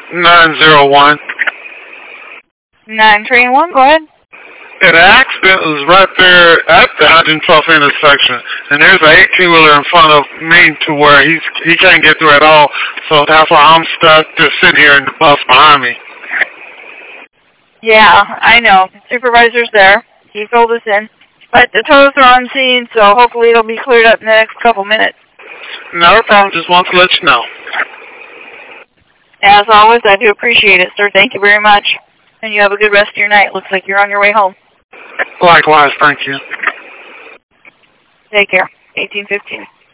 901. 931, go ahead. Yeah, the accident was right there at the 112th intersection, and there's an 18-wheeler in front of me to where he can't get through at all, so that's why I'm stuck just sitting here in the bus behind me. Yeah, I know. Supervisor's there. He filled us in. But the tows are on scene, so hopefully it'll be cleared up in the next couple minutes. No problem. Just want to let you know. As always, I do appreciate it, sir. Thank you very much. And you have a good rest of your night. Looks like you're on your way home. Likewise. Thank you. Take care. 1815.